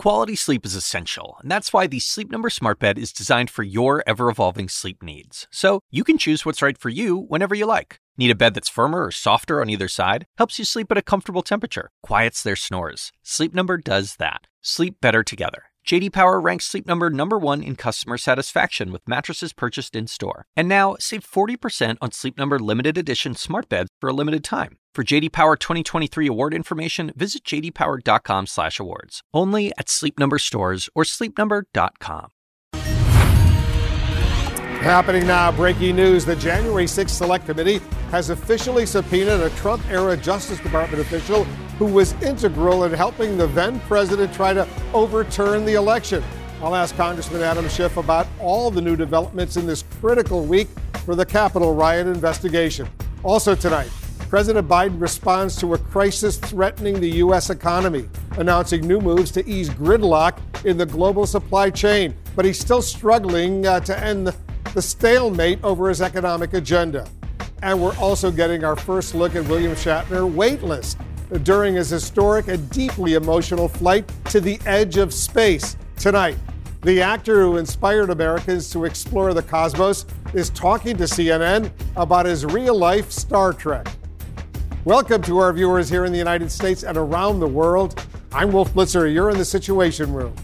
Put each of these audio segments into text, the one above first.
Quality sleep is essential, and that's why the Sleep Number Smart Bed is designed for your ever-evolving sleep needs. So you can choose what's right for you whenever you like. Need a bed that's firmer or softer on either side? Helps you sleep at a comfortable temperature. Quiets their snores. Sleep Number does that. Sleep better together. J.D. Power ranks Sleep Number #1 in customer satisfaction with mattresses purchased in-store. And now, save 40% on Sleep Number limited edition smart beds for a limited time. For J.D. Power 2023 award information, visit jdpower.com/awards. Only at Sleep Number stores or sleepnumber.com. Happening now, breaking news. The January 6th Select Committee has officially subpoenaed a Trump-era Justice Department official who was integral in helping the then president try to overturn the election. I'll ask Congressman Adam Schiff about all the new developments in this critical week for the Capitol riot investigation. Also tonight, President Biden responds to a crisis threatening the U.S. economy, announcing new moves to ease gridlock in the global supply chain. But he's still struggling to end the stalemate over his economic agenda. And we're also getting our first look at William Shatner weightless during his historic and deeply emotional flight to the edge of space. Tonight, the actor who inspired Americans to explore the cosmos is talking to CNN about his real-life Star Trek. Welcome to our viewers here in the United States and around the world. I'm Wolf Blitzer. You're in the Situation Room.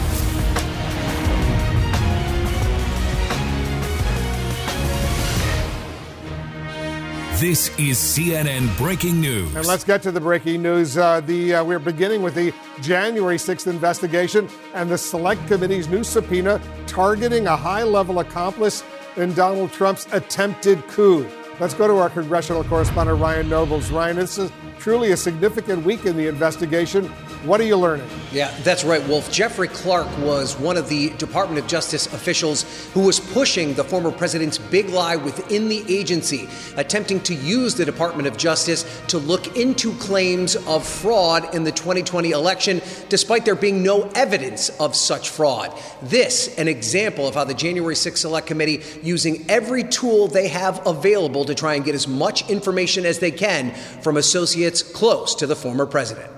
This is CNN Breaking News. And let's get to the breaking news. We're beginning with the January 6th investigation and the Select Committee's new subpoena targeting a high-level accomplice in Donald Trump's attempted coup. Let's go to our congressional correspondent, Ryan Nobles. Ryan, this is truly a significant week in the investigation. What are you learning? Yeah, that's right, Wolf. Jeffrey Clark was one of the Department of Justice officials who was pushing the former president's big lie within the agency, attempting to use the Department of Justice to look into claims of fraud in the 2020 election, despite there being no evidence of such fraud. This, an example of how the January 6th Select Committee, using every tool they have available to try and get as much information as they can from associates close to the former president.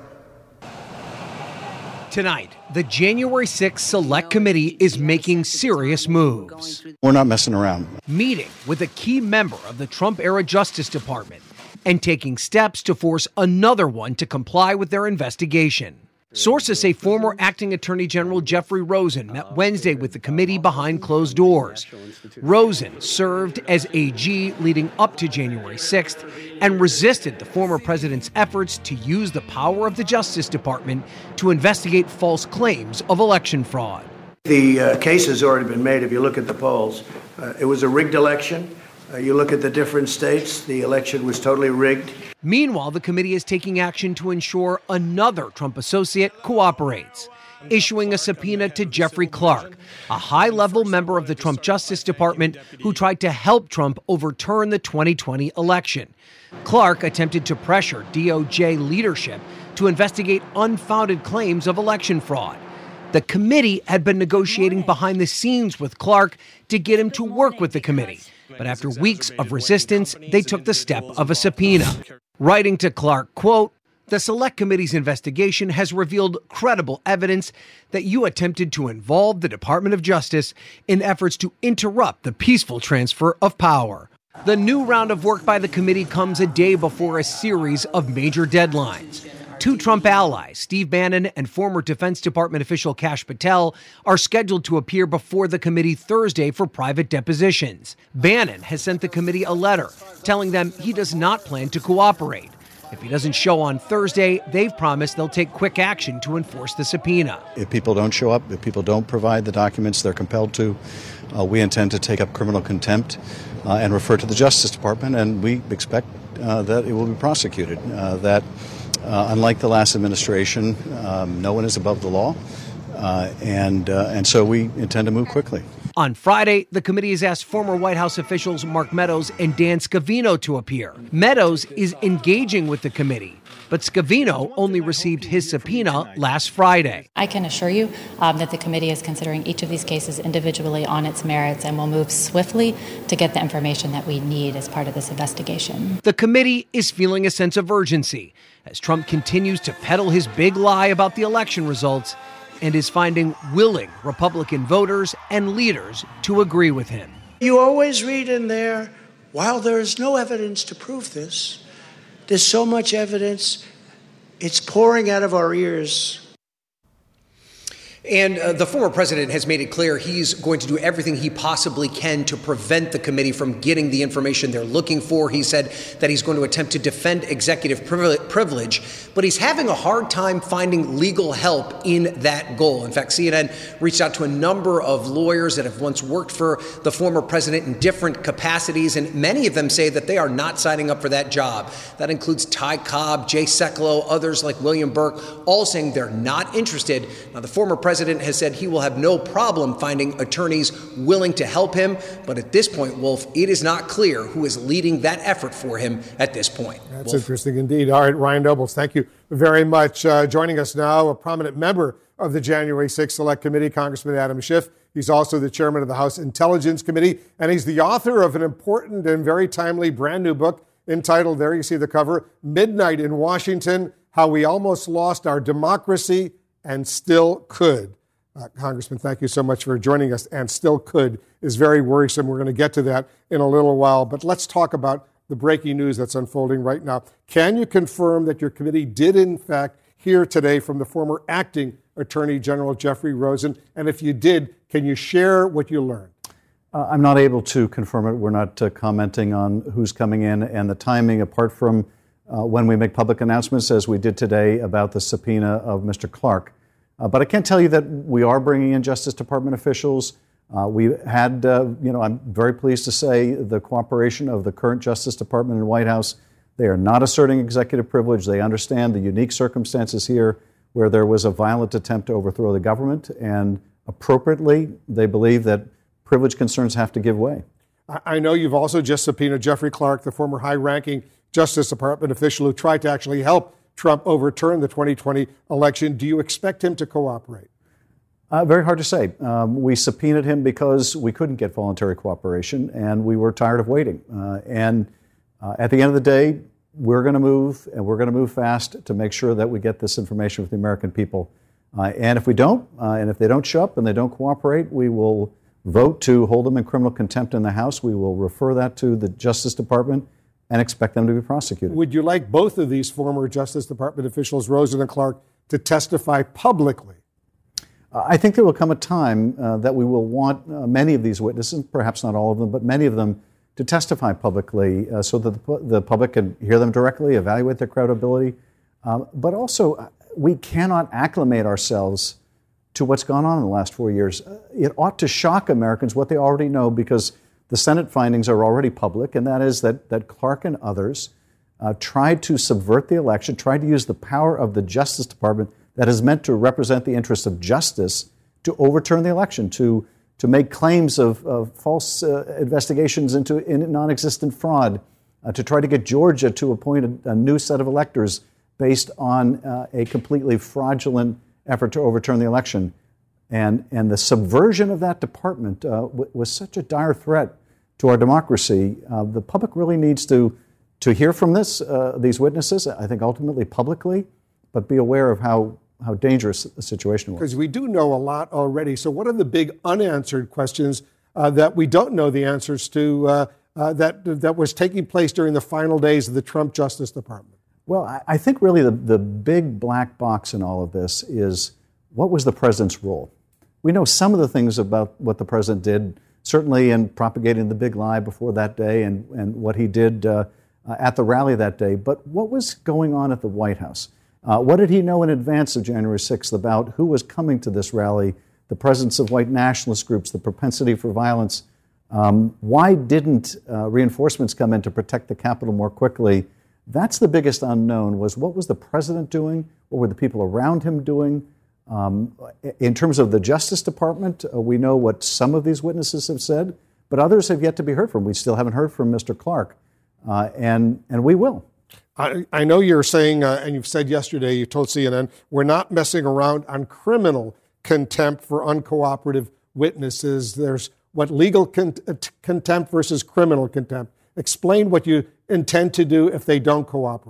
Tonight, the January 6th Select Committee is making serious moves. We're not messing around. Meeting with a key member of the Trump-era Justice Department and taking steps to force another one to comply with their investigation. Sources say former acting Attorney General Jeffrey Rosen met Wednesday with the committee behind closed doors. Rosen served as AG leading up to January 6th and resisted the former president's efforts to use the power of the Justice Department to investigate false claims of election fraud. The case has already been made. If you look at the polls, it was a rigged election. You look at the different states, the election was totally rigged. Meanwhile, the committee is taking action to ensure another Trump associate cooperates, issuing a subpoena to Jeffrey Clark, a high-level member of the Trump Justice Department who tried to help Trump overturn the 2020 election. Clark attempted to pressure DOJ leadership to investigate unfounded claims of election fraud. The committee had been negotiating behind the scenes with Clark to get him to work with the committee. But after weeks of resistance, they took the step of a subpoena. Writing to Clark, quote, "The Select Committee's investigation has revealed credible evidence that you attempted to involve the Department of Justice in efforts to interrupt the peaceful transfer of power." The new round of work by the committee comes a day before a series of major deadlines. Two Trump allies, Steve Bannon and former Defense Department official Kash Patel, are scheduled to appear before the committee Thursday for private depositions. Bannon has sent the committee a letter telling them he does not plan to cooperate. If he doesn't show on Thursday, they've promised they'll take quick action to enforce the subpoena. If people don't show up, if people don't provide the documents they're compelled to, we intend to take up criminal contempt and refer to the Justice Department, and we expect that it will be prosecuted. Unlike the last administration, no one is above the law, and so we intend to move quickly. On Friday, the committee has asked former White House officials Mark Meadows and Dan Scavino to appear. Meadows is engaging with the committee, but Scavino only received his subpoena last Friday. I can assure you that the committee is considering each of these cases individually on its merits and will move swiftly to get the information that we need as part of this investigation. The committee is feeling a sense of urgency as Trump continues to peddle his big lie about the election results and is finding willing Republican voters and leaders to agree with him. You always read in there, while there is no evidence to prove this, there's so much evidence, it's pouring out of our ears. And the former president has made it clear he's going to do everything he possibly can to prevent the committee from getting the information they're looking for. He said that he's going to attempt to defend executive privilege, but he's having a hard time finding legal help in that goal. In fact, CNN reached out to a number of lawyers that have once worked for the former president in different capacities, and many of them say that they are not signing up for that job. That includes Ty Cobb, Jay Sekulow, others like William Burke, all saying they're not interested. Now, the former president has said he will have no problem finding attorneys willing to help him. But at this point, Wolf, it is not clear who is leading that effort for him at this point. That's interesting indeed. All right, Ryan Nobles, thank you very much. Joining us now, a prominent member of the January 6th Select Committee, Congressman Adam Schiff. He's also the chairman of the House Intelligence Committee, and he's the author of an important and very timely brand new book entitled, there you see the cover, Midnight in Washington, How We Almost Lost Our Democracy and Still Could. Congressman, thank you so much for joining us. And still could is very worrisome. We're going to get to that in a little while. But let's talk about the breaking news that's unfolding right now. Can you confirm that your committee did, in fact, hear today from the former acting Attorney General Jeffrey Rosen? And if you did, can you share what you learned? I'm not able to confirm it. We're not commenting on who's coming in and the timing, apart from when we make public announcements, as we did today, about the subpoena of Mr. Clark. But I can tell you that we are bringing in Justice Department officials. We had, I'm very pleased to say, the cooperation of the current Justice Department and White House. They are not asserting executive privilege. They understand the unique circumstances here where there was a violent attempt to overthrow the government. And appropriately, they believe that privilege concerns have to give way. I know you've also just subpoenaed Jeffrey Clark, the former high-ranking Justice Department official who tried to actually help Trump overturn the 2020 election. Do you expect him to cooperate? Very hard to say. We subpoenaed him because we couldn't get voluntary cooperation, and we were tired of waiting. At the end of the day, we're going to move, and we're going to move fast to make sure that we get this information with the American people. And if we don't, and if they don't show up and they don't cooperate, we will vote to hold them in criminal contempt in the House. We will refer that to the Justice Department and expect them to be prosecuted. Would you like both of these former Justice Department officials, Rosen and Clark, to testify publicly? I think there will come a time that we will want many of these witnesses, perhaps not all of them, but many of them, to testify publicly so that the public can hear them directly, evaluate their credibility. But also, we cannot acclimate ourselves to what's gone on in the last 4 years. It ought to shock Americans what they already know, because the Senate findings are already public, and that is that Clark and others tried to subvert the election, tried to use the power of the Justice Department that is meant to represent the interests of justice to overturn the election, to make claims of false investigations into non-existent fraud, to try to get Georgia to appoint a new set of electors based on a completely fraudulent effort to overturn the election. And the subversion of that department was such a dire threat to our democracy. The public really needs to hear from these witnesses, I think ultimately publicly, but be aware of how dangerous the situation was. Because we do know a lot already. So what are the big unanswered questions that we don't know the answers to that was taking place during the final days of the Trump Justice Department? Well, I think really the big black box in all of this is, what was the president's role? We know some of the things about what the president did, certainly in propagating the big lie before that day and what he did at the rally that day. But what was going on at the White House? What did he know in advance of January 6th about who was coming to this rally, the presence of white nationalist groups, the propensity for violence? Why didn't reinforcements come in to protect the Capitol more quickly? That's the biggest unknown, was what was the president doing? What were the people around him doing? In terms of the Justice Department, we know what some of these witnesses have said, but others have yet to be heard from. We still haven't heard from Mr. Clark, and we will. I know you're saying, and you've said yesterday, you told CNN, we're not messing around on criminal contempt for uncooperative witnesses. There's what legal contempt versus criminal contempt. Explain what you intend to do if they don't cooperate.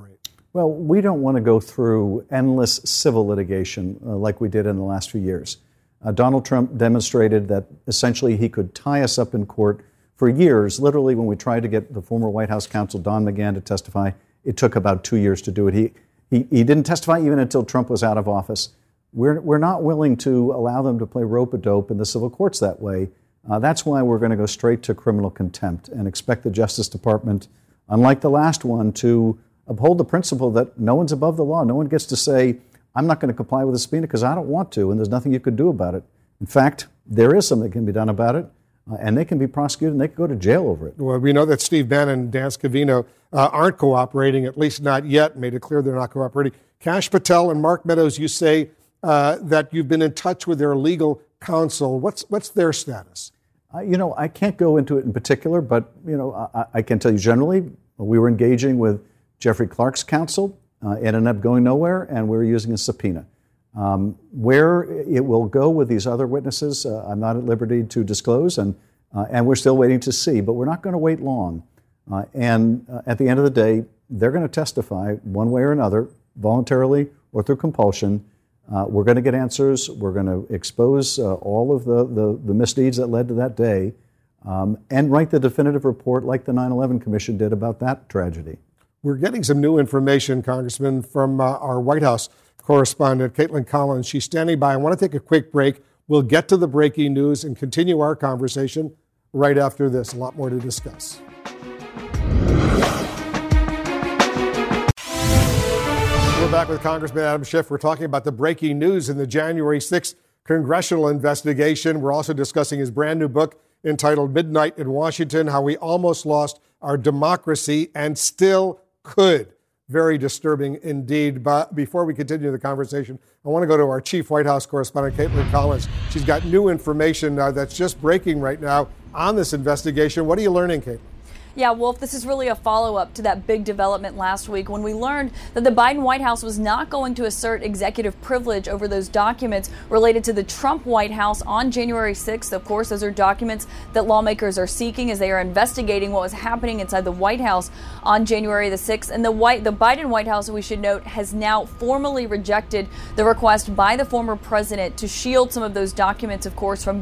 Well, we don't want to go through endless civil litigation like we did in the last few years. Donald Trump demonstrated that essentially he could tie us up in court for years. Literally, when we tried to get the former White House counsel, Don McGahn, to testify, it took about 2 years to do it. He didn't testify even until Trump was out of office. We're not willing to allow them to play rope-a-dope in the civil courts that way. That's why we're going to go straight to criminal contempt and expect the Justice Department, unlike the last one, to uphold the principle that no one's above the law. No one gets to say, I'm not going to comply with the subpoena because I don't want to, and there's nothing you could do about it. In fact, there is something that can be done about it, and they can be prosecuted and they can go to jail over it. Well, we know that Steve Bannon and Dan Scavino aren't cooperating, at least not yet, made it clear they're not cooperating. Kash Patel and Mark Meadows, you say that you've been in touch with their legal counsel. What's their status? I can't go into it in particular, but, I can tell you generally, we were engaging with Jeffrey Clark's counsel. It ended up going nowhere, and we're using a subpoena. Where it will go with these other witnesses, I'm not at liberty to disclose, and we're still waiting to see. But we're not going to wait long. And at the end of the day, they're going to testify one way or another, voluntarily or through compulsion. We're going to get answers. We're going to expose all of the misdeeds that led to that day, and write the definitive report like the 9/11 Commission did about that tragedy. We're getting some new information, Congressman, from our White House correspondent, Caitlin Collins. She's standing by. I want to take a quick break. We'll get to the breaking news and continue our conversation right after this. A lot more to discuss. We're back with Congressman Adam Schiff. We're talking about the breaking news in the January 6th congressional investigation. We're also discussing his brand new book entitled Midnight in Washington, How We Almost Lost Our Democracy and Still Could. Very disturbing indeed. But before we continue the conversation, I want to go to our chief White House correspondent, Caitlin Collins. She's got new information that's just breaking right now on this investigation. What are you learning, Caitlin? Yeah, Wolf, this is really a follow-up to that big development last week when we learned that the Biden White House was not going to assert executive privilege over those documents related to the Trump White House on January 6th. Of course, those are documents that lawmakers are seeking as they are investigating what was happening inside the White House on January the 6th. And the Biden White House, we should note, has now formally rejected the request by the former president to shield some of those documents, of course, from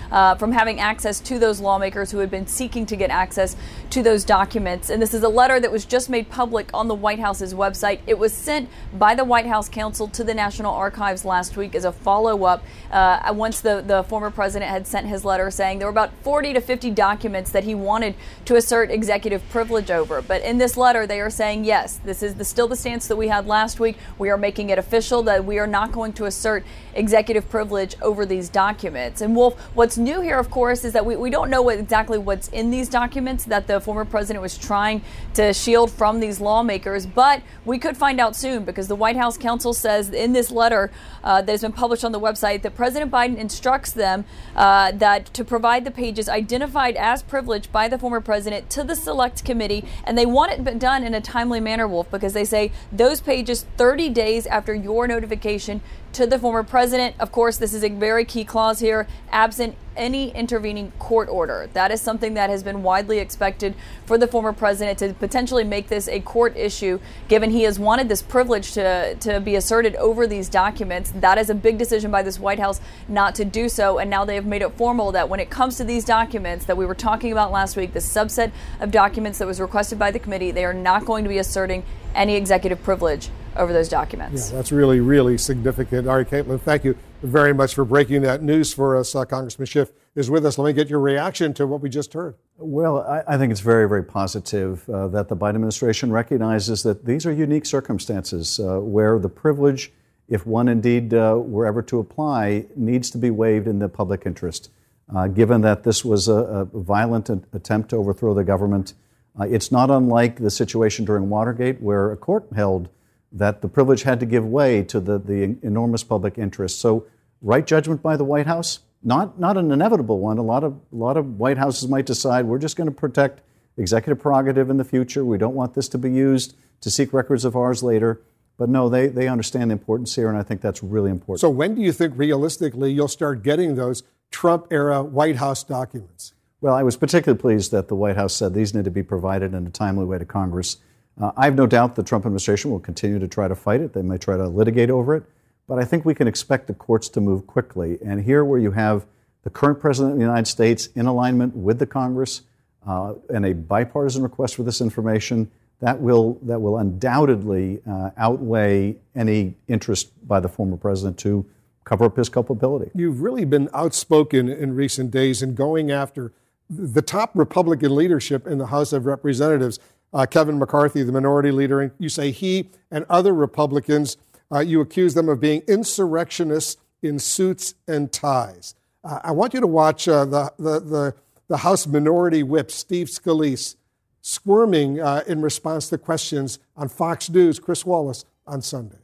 having access to those lawmakers who had been seeking to get access to those documents. And this is a letter that was just made public on the White House's website. It was sent by the White House counsel to the National Archives last week as a follow-up once the former president had sent his letter saying there were about 40 to 50 documents that he wanted to assert executive privilege over. But in this letter, they are saying, yes, this is still the stance that we had last week. We are making it official that we are not going to assert executive privilege over these documents. And Wolf, what's new here, of course, is that we don't know exactly what's in these documents that the former president was trying to shield from these lawmakers, but we could find out soon because the White House counsel says in this letter that has been published on the website that President Biden instructs them that to provide the pages identified as privileged by the former president to the Select Committee, and they want it done in a timely manner, Wolf, because they say those pages 30 days after your notification to the former president. Of course, this is a very key clause here, absent any intervening court order. That is something that has been widely expected for the former president to potentially make this a court issue, given he has wanted this privilege to be asserted over these documents. That is a big decision by this White House not to do so, and now they have made it formal that when it comes to these documents that we were talking about last week, the subset of documents that was requested by the committee, they are not going to be asserting any executive privilege over those documents. Yeah, that's really, really significant. All right, Caitlin, thank you very much for breaking that news for us. Congressman Schiff is with us. Let me get your reaction to what we just heard. Well, I think it's very, very positive that the Biden administration recognizes that these are unique circumstances where the privilege, if one indeed were ever to apply, needs to be waived in the public interest. Given that this was a violent attempt to overthrow the government, it's not unlike the situation during Watergate where a court held that the privilege had to give way to the enormous public interest. So, right judgment by the White House, not an inevitable one. A lot of White Houses might decide we're just going to protect executive prerogative in the future. We don't want this to be used to seek records of ours later. But no, they understand the importance here, and I think that's really important. So when do you think realistically you'll start getting those Trump-era White House documents? Well, I was particularly pleased that the White House said these need to be provided in a timely way to Congress. I have no doubt the Trump administration will continue to try to fight it. They might try to litigate over it. But I think we can expect the courts to move quickly. And here where you have the current president of the United States in alignment with the Congress and a bipartisan request for this information, that will undoubtedly outweigh any interest by the former president to cover up his culpability. You've really been outspoken in recent days in going after the top Republican leadership in the House of Representatives. Kevin McCarthy, the minority leader, and you say he and other Republicans, you accuse them of being insurrectionists in suits and ties. I want you to watch the House Minority Whip, Steve Scalise, squirming in response to questions on Fox News, Chris Wallace, on Sunday.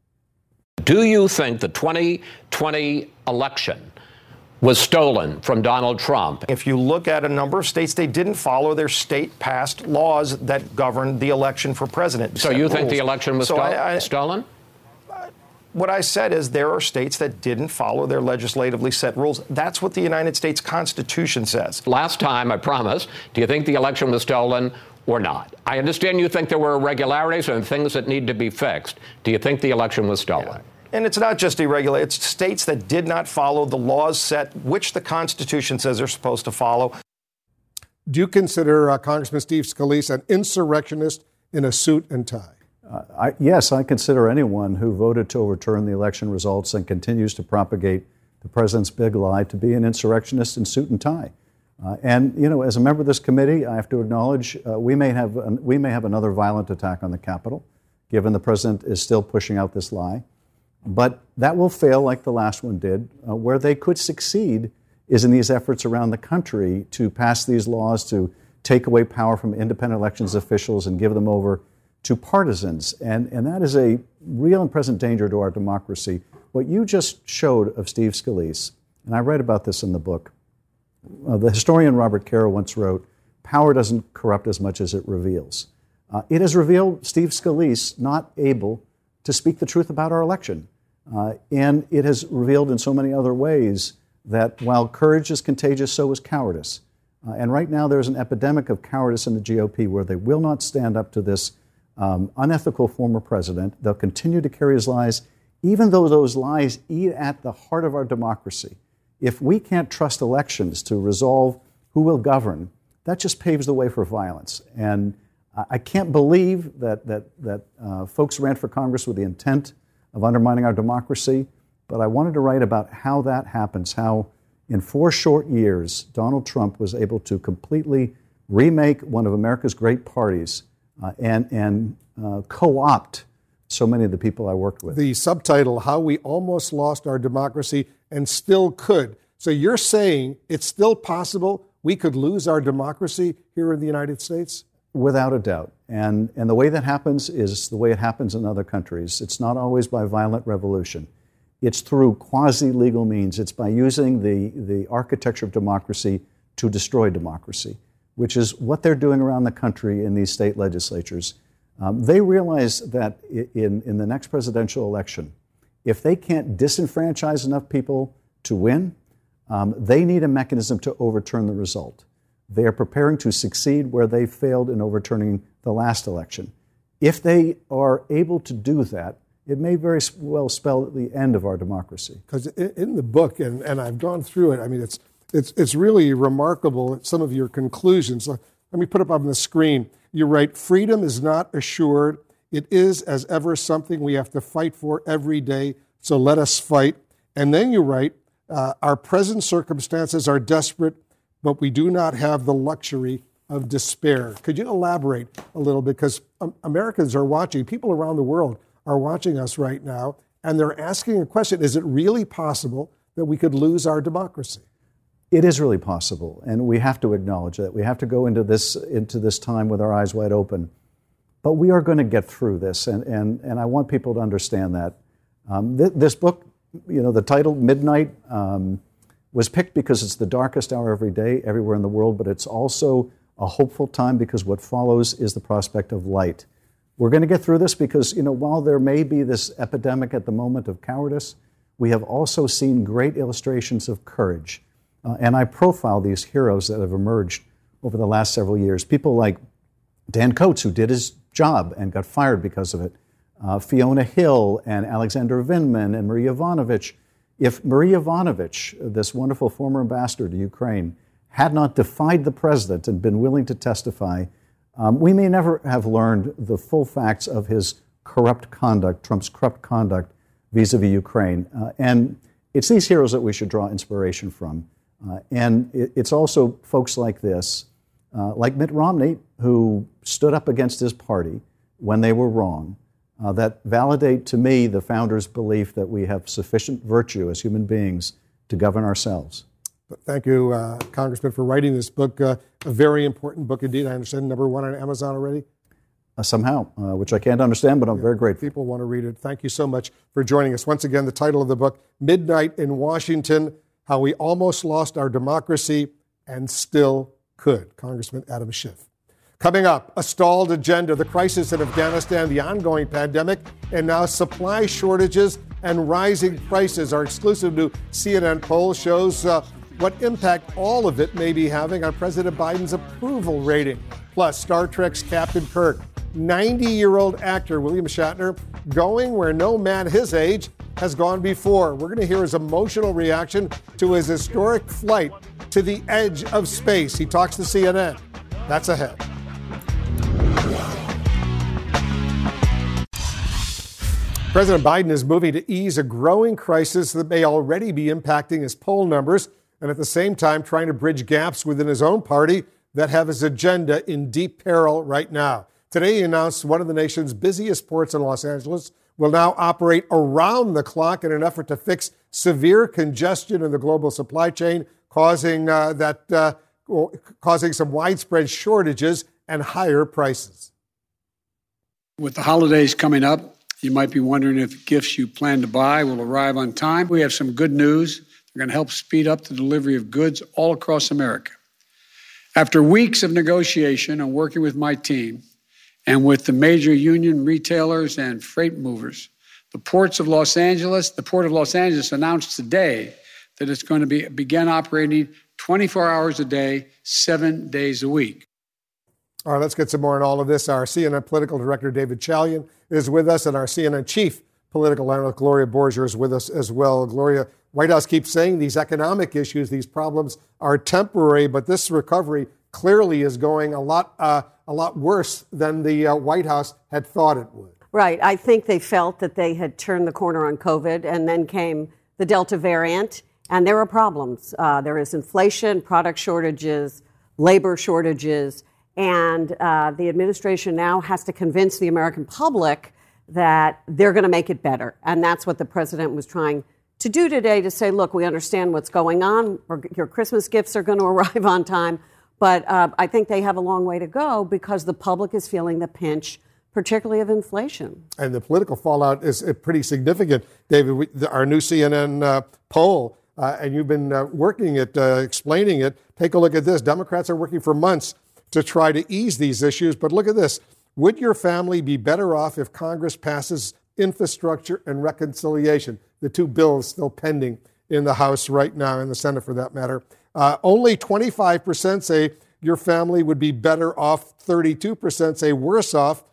Do you think the 2020 election was stolen from Donald Trump? If you look at a number of states, they didn't follow their state-passed laws that govern the election for president. So you think the election was stolen? What I said is there are states that didn't follow their legislatively set rules. That's what the United States Constitution says. Last time, I promise, do you think the election was stolen or not? I understand you think there were irregularities and things that need to be fixed. Do you think the election was stolen? Yeah. And it's not just irregular. It's states that did not follow the laws set, which the Constitution says they're supposed to follow. Do you consider Congressman Steve Scalise an insurrectionist in a suit and tie? Yes, I consider anyone who voted to overturn the election results and continues to propagate the president's big lie to be an insurrectionist in suit and tie. And, you know, as a member of this committee, I have to acknowledge we may have another violent attack on the Capitol, given the president is still pushing out this lie. But that will fail like the last one did. Where they could succeed is in these efforts around the country to pass these laws to take away power from independent elections officials and give them over to partisans. And that is a real and present danger to our democracy. What you just showed of Steve Scalise, and I write about this in the book, the historian Robert Caro once wrote, "Power doesn't corrupt as much as it reveals." It has revealed Steve Scalise not able to speak the truth about our election. And it has revealed in so many other ways that while courage is contagious, so is cowardice. And right now there's an epidemic of cowardice in the GOP where they will not stand up to this unethical former president. They'll continue to carry his lies, even though those lies eat at the heart of our democracy. If we can't trust elections to resolve who will govern, that just paves the way for violence. And I can't believe that folks ran for Congress with the intent of undermining our democracy, but I wanted to write about how that happens, how in 4 short years, Donald Trump was able to completely remake one of America's great parties and co-opt so many of the people I worked with. The subtitle, How We Almost Lost Our Democracy and Still Could. So you're saying it's still possible we could lose our democracy here in the United States? Without a doubt. And the way that happens is the way it happens in other countries. It's not always by violent revolution. It's through quasi-legal means. It's by using the architecture of democracy to destroy democracy, which is what they're doing around the country in these state legislatures. They realize that in the next presidential election, if they can't disenfranchise enough people to win, they need a mechanism to overturn the result. They are preparing to succeed where they failed in overturning the last election. If they are able to do that, it may very well spell the end of our democracy. Because in the book, and I've gone through it, I mean, it's really remarkable, some of your conclusions. Let me put up on the screen. You write, freedom is not assured. It is, as ever, something we have to fight for every day, so let us fight. And then you write, our present circumstances are desperate, but we do not have the luxury of despair. Could you elaborate a little bit? Because Americans are watching, people around the world are watching us right now, and they're asking a question, is it really possible that we could lose our democracy? It is really possible, and we have to acknowledge that. We have to go into this time with our eyes wide open. But we are going to get through this, and I want people to understand that. This book, the title, Midnight, was picked because it's the darkest hour every day, everywhere in the world, but it's also a hopeful time because what follows is the prospect of light. We're going to get through this because, while there may be this epidemic at the moment of cowardice, we have also seen great illustrations of courage. And I profile these heroes that have emerged over the last several years. People like Dan Coates, who did his job and got fired because of it, Fiona Hill and Alexander Vindman and Marie Yovanovitch. If Marie Yovanovitch, this wonderful former ambassador to Ukraine, had not defied the president and been willing to testify, we may never have learned the full facts of his corrupt conduct, Trump's corrupt conduct vis-a-vis Ukraine. And it's these heroes that we should draw inspiration from. And it's also folks like this, like Mitt Romney, who stood up against his party when they were wrong, that validate to me the founders' belief that we have sufficient virtue as human beings to govern ourselves. Thank you, Congressman, for writing this book. A very important book indeed. I understand #1 on Amazon already. Somehow, which I can't understand, but I'm very grateful. People want to read it. Thank you so much for joining us. Once again, the title of the book, Midnight in Washington, How We Almost Lost Our Democracy and Still Could. Congressman Adam Schiff. Coming up, a stalled agenda, the crisis in Afghanistan, the ongoing pandemic, and now supply shortages and rising prices. Our exclusive new CNN poll shows what impact all of it may be having on President Biden's approval rating. Plus, Star Trek's Captain Kirk, 90-year-old actor William Shatner, going where no man his age has gone before. We're going to hear his emotional reaction to his historic flight to the edge of space. He talks to CNN. That's ahead. President Biden is moving to ease a growing crisis that may already be impacting his poll numbers, and at the same time trying to bridge gaps within his own party that have his agenda in deep peril right now. Today, he announced one of the nation's busiest ports in Los Angeles will now operate around the clock in an effort to fix severe congestion in the global supply chain, causing some widespread shortages and higher prices. With the holidays coming up, you might be wondering if gifts you plan to buy will arrive on time. We have some good news. They're going to help speed up the delivery of goods all across America. After weeks of negotiation and working with my team and with the major union retailers and freight movers, the Port of Los Angeles announced today that it's going to begin operating 24 hours a day, 7 days a week. All right, let's get some more on all of this. Our CNN political director, David Chalian, is with us, and our CNN chief political analyst, Gloria Borger, is with us as well. Gloria, White House keeps saying these economic issues, these problems are temporary, but this recovery clearly is going a lot worse than the White House had thought it would. Right. I think they felt that they had turned the corner on COVID, and then came the Delta variant, and there are problems. There is inflation, product shortages, labor shortages, and the administration now has to convince the American public that they're going to make it better. And that's what the president was trying to do today, to say, look, we understand what's going on. Your Christmas gifts are going to arrive on time. But I think they have a long way to go because the public is feeling the pinch, particularly of inflation. And the political fallout is pretty significant. David, our new CNN poll, and you've been working it, explaining it. Take a look at this. Democrats are working for months to try to ease these issues. But look at this. Would your family be better off if Congress passes infrastructure and reconciliation? The two bills still pending in the House right now, in the Senate for that matter. Only 25% say your family would be better off. 32% say worse off.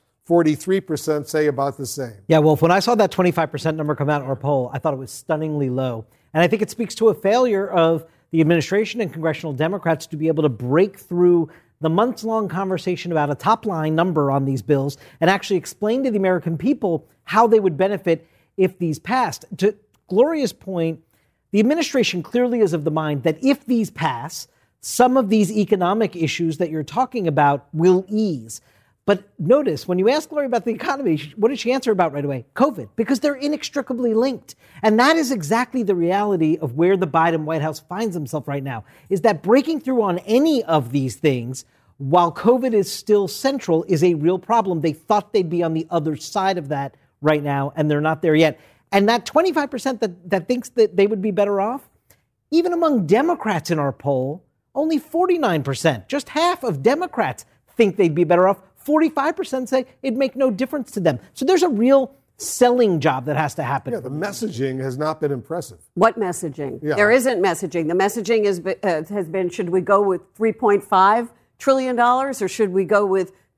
43% say about the same. Yeah, Wolf, when I saw that 25% number come out in our poll, I thought it was stunningly low. And I think it speaks to a failure of the administration and congressional Democrats to be able to break through the months-long conversation about a top-line number on these bills and actually explain to the American people how they would benefit if these passed. To Gloria's point, the administration clearly is of the mind that if these pass, some of these economic issues that you're talking about will ease. But notice, when you ask Gloria about the economy, what did she answer about right away? COVID, because they're inextricably linked. And that is exactly the reality of where the Biden White House finds himself right now, is that breaking through on any of these things, while COVID is still central, is a real problem. They thought they'd be on the other side of that right now, and they're not there yet. And that 25% that thinks that they would be better off, even among Democrats in our poll, only 49%, just half of Democrats think they'd be better off. 45% say it'd make no difference to them. So there's a real selling job that has to happen. Yeah, the messaging has not been impressive. What messaging? Yeah. There isn't messaging. The messaging has been, should we go with $3.5 trillion or should we go with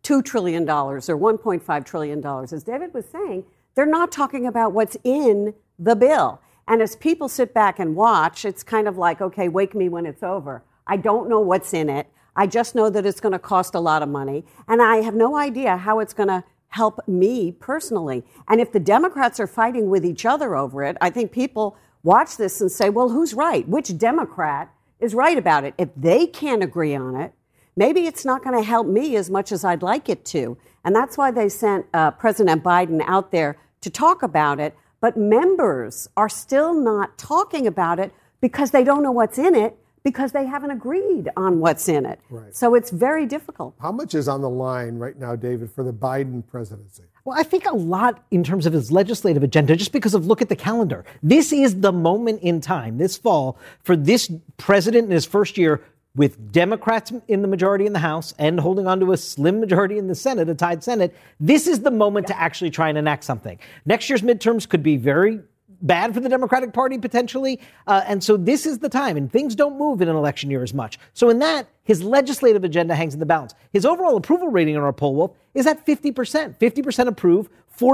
$2 trillion or $1.5 trillion. As David was saying, they're not talking about what's in the bill. And as people sit back and watch, it's kind of like, okay, wake me when it's over. I don't know what's in it. I just know that it's going to cost a lot of money. And I have no idea how it's going to help me personally. And if the Democrats are fighting with each other over it, I think people watch this and say, well, who's right? Which Democrat is right about it? If they can't agree on it, maybe it's not going to help me as much as I'd like it to. And that's why they sent President Biden out there to talk about it. But members are still not talking about it because they don't know what's in it, because they haven't agreed on what's in it. Right. So it's very difficult. How much is on the line right now, David, for the Biden presidency? Well, I think a lot in terms of his legislative agenda, just because of look at the calendar. This is the moment in time, this fall, for this president in his first year with Democrats in the majority in the House and holding on to a slim majority in the Senate, a tied Senate. This is the moment to actually try and enact something. Next year's midterms could be very bad for the Democratic Party, potentially. And so this is the time, and things don't move in an election year as much. So in that, his legislative agenda hangs in the balance. His overall approval rating on our poll, Wolf, is at 50%. 50% approve,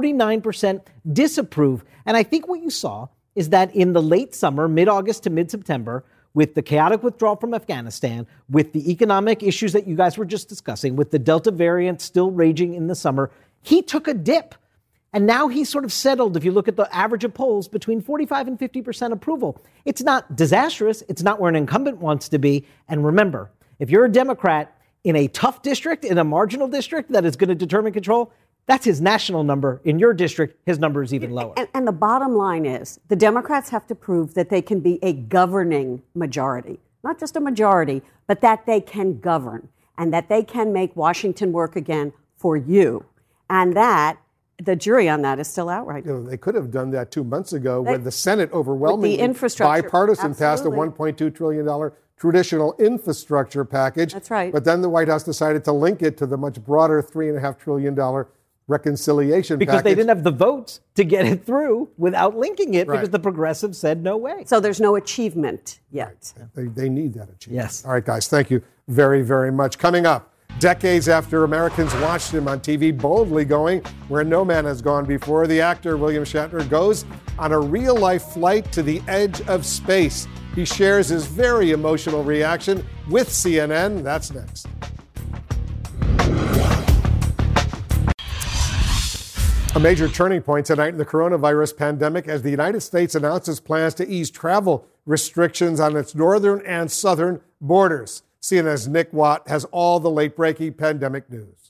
49% disapprove. And I think what you saw is that in the late summer, mid-August to mid-September, with the chaotic withdrawal from Afghanistan, with the economic issues that you guys were just discussing, with the Delta variant still raging in the summer, he took a dip. And now he's sort of settled, if you look at the average of polls, between 45 and 50% approval. It's not disastrous. It's not where an incumbent wants to be. And remember, if you're a Democrat in a tough district, in a marginal district that is going to determine control, that's his national number. In your district, his number is even lower. And the bottom line is the Democrats have to prove that they can be a governing majority, not just a majority, but that they can govern and that they can make Washington work again for you. And that the jury on that is still out right now. They could have done that 2 months ago when the Senate overwhelmingly the infrastructure, bipartisan passed a $1.2 trillion traditional infrastructure package. That's right. But then the White House decided to link it to the much broader $3.5 trillion reconciliation because package. They didn't have the votes to get it through without linking it because the progressives said no way. So there's no achievement yet. Right. They need that achievement. Yes. All right, guys, thank you very, very much. Coming up, decades after Americans watched him on TV boldly going where no man has gone before, the actor William Shatner goes on a real-life flight to the edge of space. He shares his very emotional reaction with CNN. That's next. A major turning point tonight in the coronavirus pandemic as the United States announces plans to ease travel restrictions on its northern and southern borders. CNN's Nick Watt has all the late-breaking pandemic news.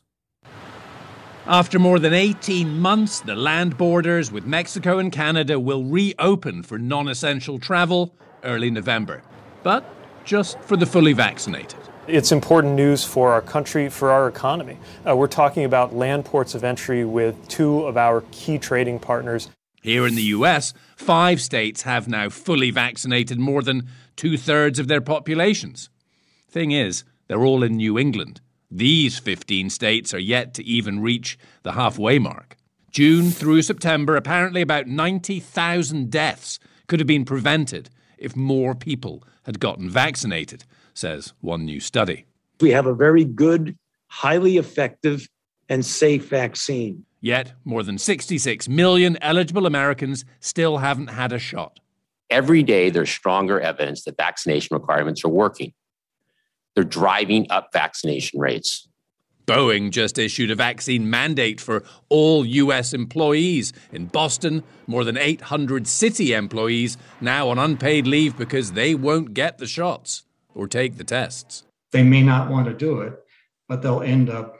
After more than 18 months, the land borders with Mexico and Canada will reopen for non-essential travel early November, but just for the fully vaccinated. It's important news for our country, for our economy. We're talking about land ports of entry with two of our key trading partners. Here in the US, 5 states have now fully vaccinated more than 2/3 of their populations. Thing is, they're all in New England. These 15 states are yet to even reach the halfway mark. June through September, apparently about 90,000 deaths could have been prevented if more people had gotten vaccinated, says one new study. We have a very good, highly effective, and safe vaccine. Yet, more than 66 million eligible Americans still haven't had a shot. Every day, there's stronger evidence that vaccination requirements are working. They're driving up vaccination rates. Boeing just issued a vaccine mandate for all U.S. employees. In Boston, more than 800 city employees now on unpaid leave because they won't get the shots or take the tests. They may not want to do it, but they'll end up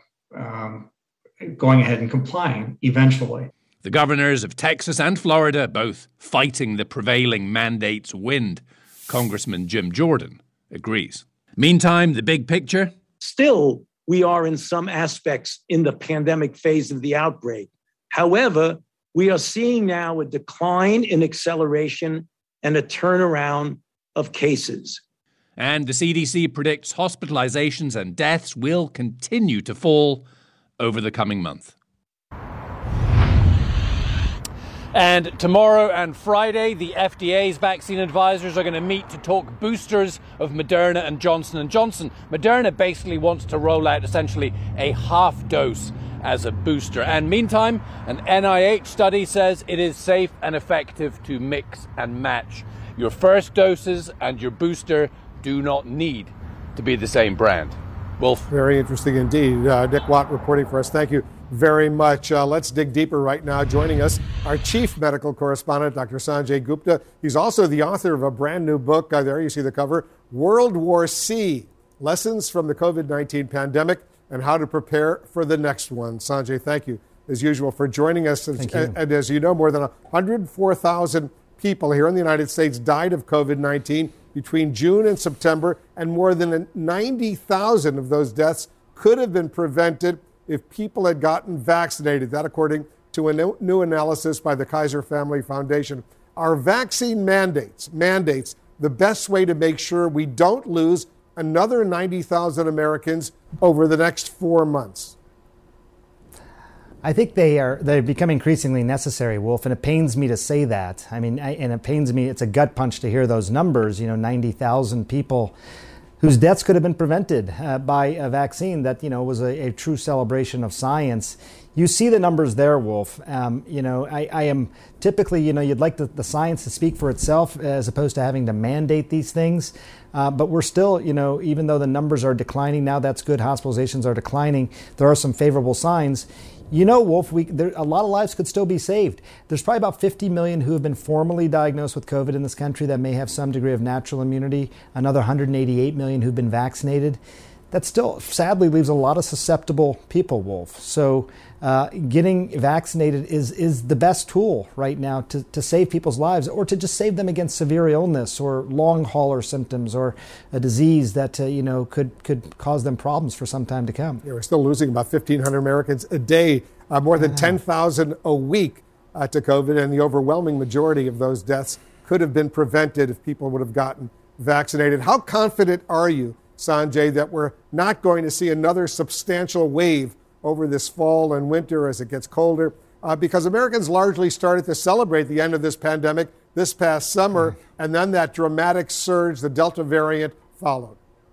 going ahead and complying eventually. The governors of Texas and Florida both fighting the prevailing mandate's wind. Congressman Jim Jordan agrees. Meantime, the big picture? Still, we are in some aspects in the pandemic phase of the outbreak. However, we are seeing now a decline in acceleration and a turnaround of cases. And the CDC predicts hospitalizations and deaths will continue to fall over the coming month. And tomorrow and Friday, the FDA's vaccine advisors are going to meet to talk boosters of Moderna and Johnson & Johnson. Moderna basically wants to roll out essentially a half dose as a booster. And meantime, an NIH study says it is safe and effective to mix and match. Your first doses and your booster do not need to be the same brand. Wolf. Very interesting indeed. Nick Watt reporting for us. Thank you very much. Let's dig deeper right now. Joining us, our chief medical correspondent, Dr. Sanjay Gupta. He's also the author of a brand new book. There you see the cover, World War C, Lessons from the COVID-19 Pandemic and How to Prepare for the Next One. Sanjay, thank you, as usual, for joining us. Thank you. And as you know, more than 104,000 people here in the United States died of COVID-19 between June and September, and more than 90,000 of those deaths could have been prevented if people had gotten vaccinated. That according to a new analysis by the Kaiser Family Foundation. Are vaccine mandates the best way to make sure we don't lose another 90,000 Americans over the next 4 months? I think they're become increasingly necessary, Wolf, and it pains me to say that. I mean, and it pains me, it's a gut punch to hear those numbers, 90,000 people whose deaths could have been prevented by a vaccine that, was a true celebration of science. You see the numbers there, Wolf. I am typically, you'd like the science to speak for itself as opposed to having to mandate these things. But we're still, even though the numbers are declining now, that's good. Hospitalizations are declining. There are some favorable signs. Wolf, a lot of lives could still be saved. There's probably about 50 million who have been formally diagnosed with COVID in this country that may have some degree of natural immunity, another 188 million who've been vaccinated. That still, sadly, leaves a lot of susceptible people, Wolf. So getting vaccinated is the best tool right now to save people's lives, or to just save them against severe illness or long hauler symptoms or a disease that could cause them problems for some time to come. Yeah, we're still losing about 1,500 Americans a day, more than 10,000 a week to COVID, and the overwhelming majority of those deaths could have been prevented if people would have gotten vaccinated. How confident are you, Sanjay, that we're not going to see another substantial wave over this fall and winter as it gets colder? Because Americans largely started to celebrate the end of this pandemic this past summer, and then that dramatic surge, the Delta variant, followed.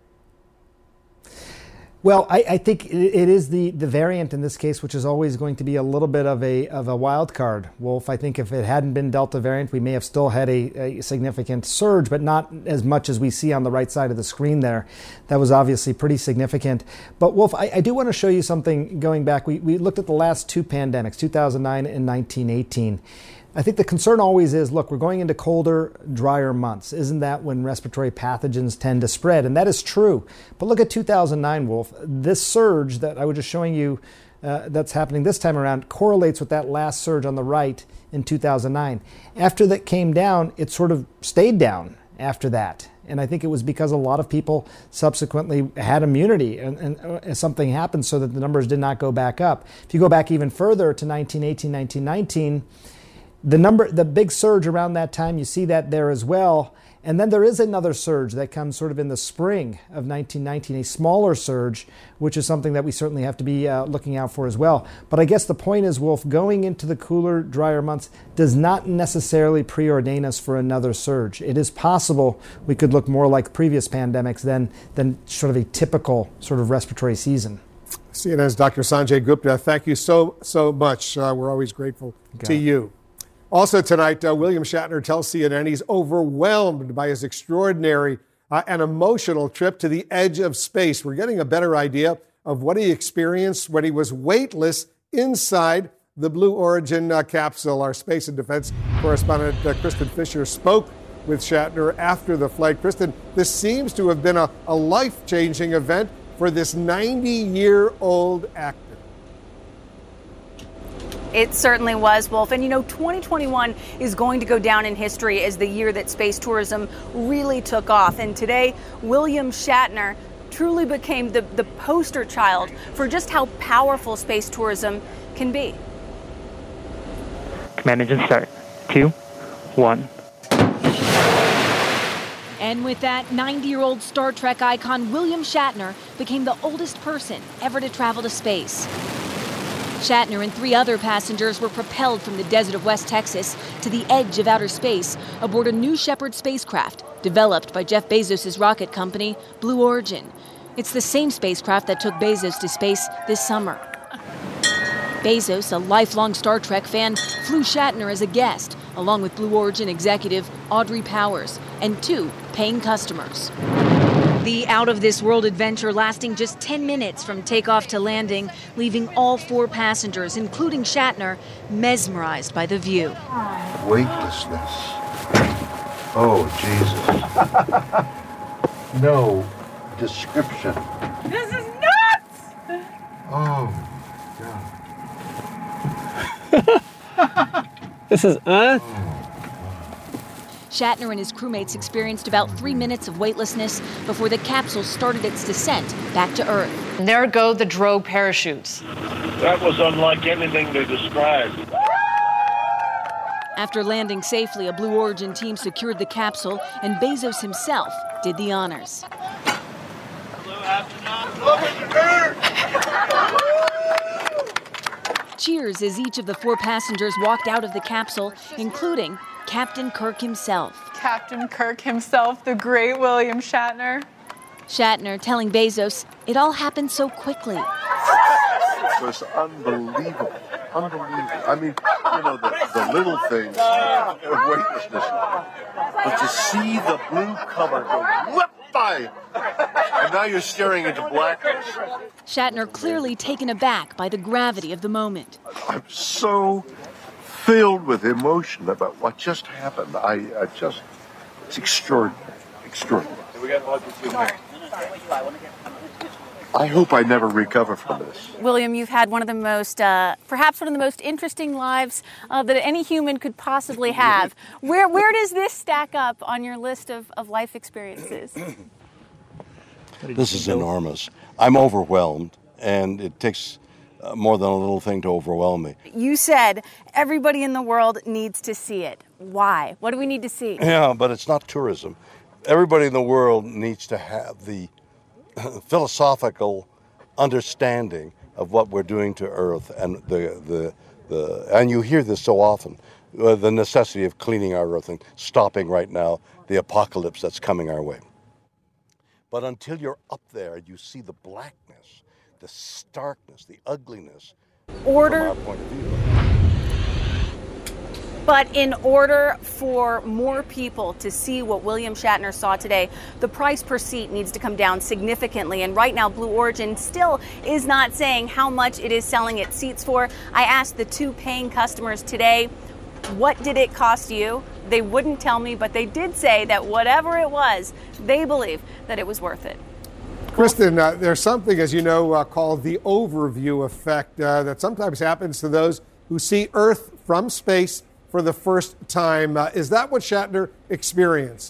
Well, I think it is the variant in this case, which is always going to be a little bit of a wild card, Wolf. I think if it hadn't been Delta variant, we may have still had a significant surge, but not as much as we see on the right side of the screen there. That was obviously pretty significant. But Wolf, I do want to show you something going back. We looked at the last two pandemics, 2009 and 1918. I think the concern always is, look, we're going into colder, drier months. Isn't that when respiratory pathogens tend to spread? And that is true. But look at 2009, Wolf. This surge that I was just showing you that's happening this time around correlates with that last surge on the right in 2009. After that came down, it sort of stayed down after that. And I think it was because a lot of people subsequently had immunity and something happened so that the numbers did not go back up. If you go back even further to 1918, 1919, the big surge around that time, you see that there as well. And then there is another surge that comes sort of in the spring of 1919, a smaller surge, which is something that we certainly have to be looking out for as well. But I guess the point is, Wolf, going into the cooler, drier months does not necessarily preordain us for another surge. It is possible we could look more like previous pandemics than sort of a typical sort of respiratory season. CNN's Dr. Sanjay Gupta, thank you so much. We're always grateful to you. Also tonight, William Shatner tells CNN he's overwhelmed by his extraordinary and emotional trip to the edge of space. We're getting a better idea of what he experienced when he was weightless inside the Blue Origin capsule. Our space and defense correspondent, Kristen Fisher, spoke with Shatner after the flight. Kristen, this seems to have been a life-changing event for this 90-year-old actor. It certainly was, Wolf. And 2021 is going to go down in history as the year that space tourism really took off. And today, William Shatner truly became the poster child for just how powerful space tourism can be. Command engine start. 2, 1. And with that, 90-year-old Star Trek icon William Shatner became the oldest person ever to travel to space. Shatner and 3 other passengers were propelled from the desert of West Texas to the edge of outer space aboard a New Shepard spacecraft developed by Jeff Bezos' rocket company, Blue Origin. It's the same spacecraft that took Bezos to space this summer. Bezos, a lifelong Star Trek fan, flew Shatner as a guest, along with Blue Origin executive Audrey Powers and 2 paying customers. The out-of-this-world adventure lasting just 10 minutes from takeoff to landing, leaving all 4 passengers, including Shatner, mesmerized by the view. Weightlessness. Oh, Jesus. No description. This is nuts! Oh, God. This is us? Shatner and his crewmates experienced about 3 minutes of weightlessness before the capsule started its descent back to Earth. And there go the drogue parachutes. That was unlike anything they described. After landing safely, a Blue Origin team secured the capsule, and Bezos himself did the honors. Cheers as each of the 4 passengers walked out of the capsule, including Captain Kirk himself. Captain Kirk himself, the great William Shatner. Shatner telling Bezos it all happened so quickly. It was unbelievable. Unbelievable. I mean, you know, the little things of weightlessness. But to see the blue color go whip by, and now you're staring into blackness. Shatner clearly taken aback by the gravity of the moment. I'm so filled with emotion about what just happened. It's extraordinary. Extraordinary. I hope I never recover from this. William, you've had one of the most, perhaps one of the most interesting lives that any human could possibly have. Where does this stack up on your list of life experiences? This is enormous. I'm overwhelmed, and it takes more than a little thing to overwhelm me. You said everybody in the world needs to see it. Why? What do we need to see? Yeah, but it's not tourism. Everybody in the world needs to have the philosophical understanding of what we're doing to Earth, and and you hear this so often, the necessity of cleaning our Earth and stopping right now the apocalypse that's coming our way. But until you're up there, you see the blackness, the starkness, the ugliness from our point of view. But in order for more people to see what William Shatner saw today, the price per seat needs to come down significantly. And right now, Blue Origin still is not saying how much it is selling its seats for. I asked the 2 paying customers today, what did it cost you? They wouldn't tell me, but they did say that whatever it was, they believe that it was worth it. Kristen, there's something, as you know, called the overview effect that sometimes happens to those who see Earth from space for the first time. Is that what Shatner experienced?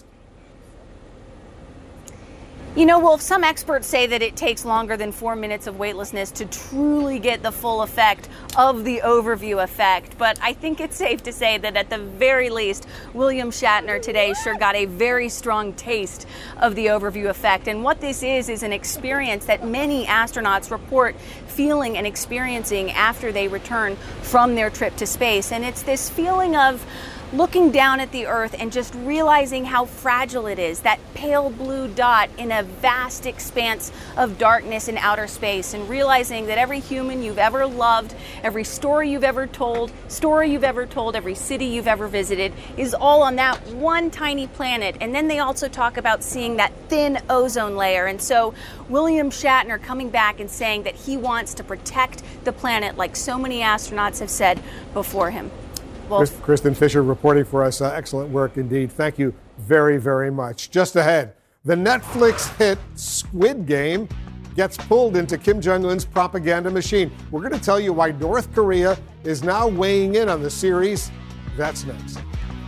You know, Wolf, some experts say that it takes longer than 4 minutes of weightlessness to truly get the full effect of the overview effect. But I think it's safe to say that at the very least, William Shatner today sure got a very strong taste of the overview effect. And what this is an experience that many astronauts report feeling and experiencing after they return from their trip to space. And it's this feeling of looking down at the Earth and just realizing how fragile it is, that pale blue dot in a vast expanse of darkness in outer space, and realizing that every human you've ever loved, every story you've ever told, every city you've ever visited is all on that one tiny planet. And then they also talk about seeing that thin ozone layer. And so William Shatner coming back and saying that he wants to protect the planet like so many astronauts have said before him. Kristen Fisher reporting for us. Excellent work indeed. Thank you very, very much. Just ahead, the Netflix hit Squid Game gets pulled into Kim Jong-un's propaganda machine. We're going to tell you why North Korea is now weighing in on the series. That's next.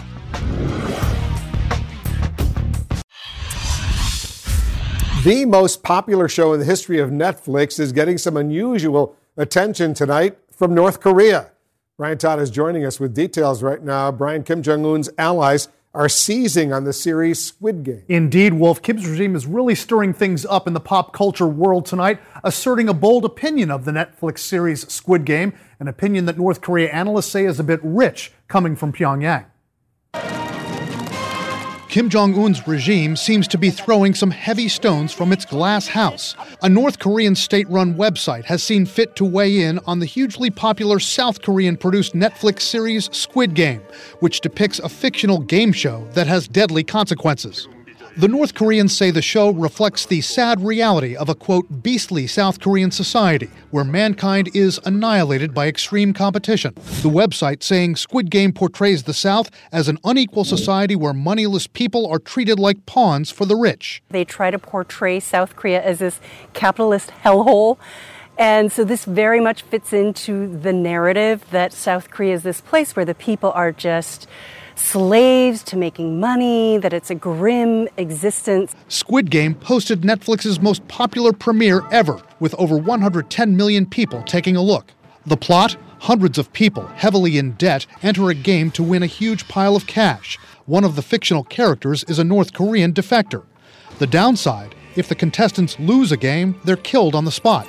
The most popular show in the history of Netflix is getting some unusual attention tonight from North Korea. Brian Todd is joining us with details right now. Brian, Kim Jong-un's allies are seizing on the series Squid Game. Indeed, Wolf. Kim's regime is really stirring things up in the pop culture world tonight, asserting a bold opinion of the Netflix series Squid Game, an opinion that North Korea analysts say is a bit rich coming from Pyongyang. Kim Jong-un's regime seems to be throwing some heavy stones from its glass house. A North Korean state-run website has seen fit to weigh in on the hugely popular South Korean-produced Netflix series Squid Game, which depicts a fictional game show that has deadly consequences. The North Koreans say the show reflects the sad reality of a, quote, beastly South Korean society where mankind is annihilated by extreme competition. The website saying Squid Game portrays the South as an unequal society where moneyless people are treated like pawns for the rich. They try to portray South Korea as this capitalist hellhole. And so this very much fits into the narrative that South Korea is this place where the people are just slaves to making money, that it's a grim existence. Squid Game hosted Netflix's most popular premiere ever, with over 110 million people taking a look. The plot? Hundreds of people, heavily in debt, enter a game to win a huge pile of cash. One of the fictional characters is a North Korean defector. The downside? If the contestants lose a game, they're killed on the spot.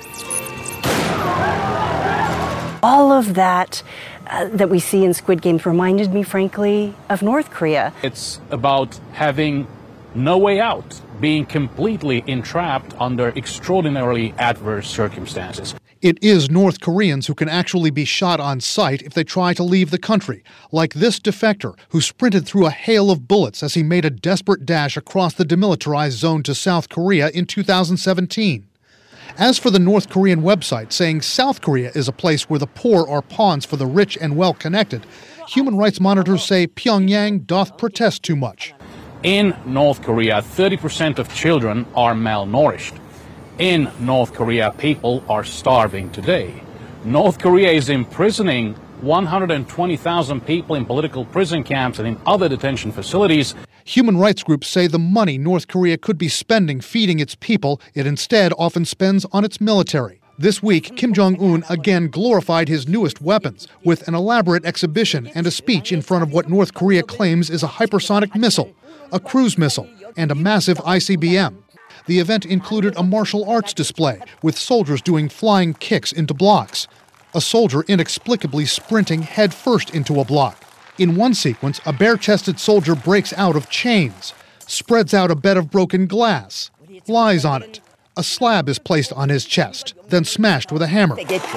All of that that we see in Squid Games reminded me, frankly, of North Korea. It's about having no way out, being completely entrapped under extraordinarily adverse circumstances. It is North Koreans who can actually be shot on sight if they try to leave the country, like this defector who sprinted through a hail of bullets as he made a desperate dash across the demilitarized zone to South Korea in 2017. As for the North Korean website saying South Korea is a place where the poor are pawns for the rich and well-connected, human rights monitors say Pyongyang doth protest too much. In North Korea, 30% of children are malnourished. In North Korea, people are starving today. North Korea is imprisoning 120,000 people in political prison camps and in other detention facilities. Human rights groups say the money North Korea could be spending feeding its people, it instead often spends on its military. This week, Kim Jong-un again glorified his newest weapons with an elaborate exhibition and a speech in front of what North Korea claims is a hypersonic missile, a cruise missile, and a massive ICBM. The event included a martial arts display with soldiers doing flying kicks into blocks, a soldier inexplicably sprinting headfirst into a block. In one sequence, a bare-chested soldier breaks out of chains, spreads out a bed of broken glass, lies on it. A slab is placed on his chest, then smashed with a hammer.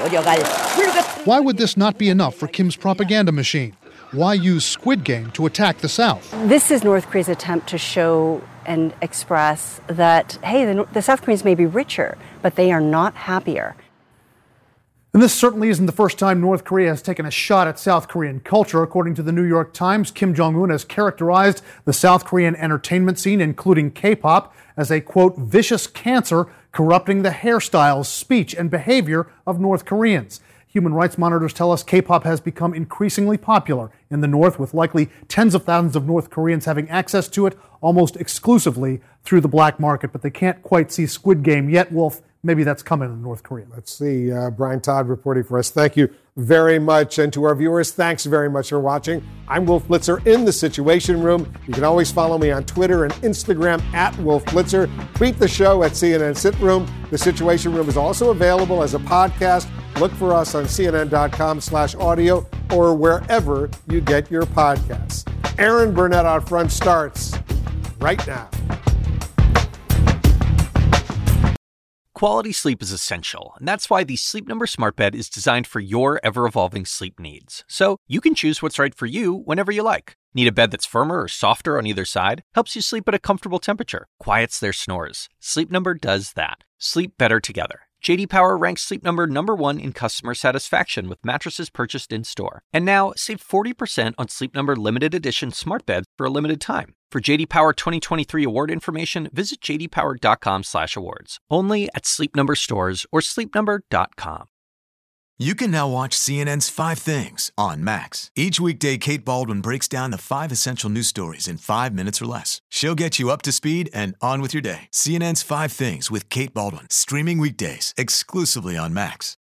Why would this not be enough for Kim's propaganda machine? Why use Squid Game to attack the South? This is North Korea's attempt to show and express that, hey, the South Koreans may be richer, but they are not happier. And this certainly isn't the first time North Korea has taken a shot at South Korean culture. According to the New York Times, Kim Jong-un has characterized the South Korean entertainment scene, including K-pop, as a, quote, vicious cancer corrupting the hairstyles, speech, and behavior of North Koreans. Human rights monitors tell us K-pop has become increasingly popular in the North, with likely tens of thousands of North Koreans having access to it almost exclusively through the black market. But they can't quite see Squid Game yet, Wolf. Maybe that's coming in North Korea. Let's see. Brian Todd reporting for us. Thank you very much. And to our viewers, thanks very much for watching. I'm Wolf Blitzer in the Situation Room. You can always follow me on Twitter and Instagram at Wolf Blitzer. Tweet the show at CNN Sit Room. The Situation Room is also available as a podcast. Look for us on CNN.com/audio or wherever you get your podcasts. Aaron Burnett Out Front starts right now. Quality sleep is essential, and that's why the Sleep Number Smart Bed is designed for your ever-evolving sleep needs. So you can choose what's right for you whenever you like. Need a bed that's firmer or softer on either side? Helps you sleep at a comfortable temperature. Quiets their snores. Sleep Number does that. Sleep better together. J.D. Power ranks Sleep Number #1 in customer satisfaction with mattresses purchased in-store. And now, save 40% on Sleep Number limited edition smart beds for a limited time. For J.D. Power 2023 award information, visit jdpower.com/awards. Only at Sleep Number stores or sleepnumber.com. You can now watch CNN's 5 Things on Max. Each weekday, Kate Baldwin breaks down the 5 essential news stories in 5 minutes or less. She'll get you up to speed and on with your day. CNN's 5 Things with Kate Baldwin, streaming weekdays exclusively on Max.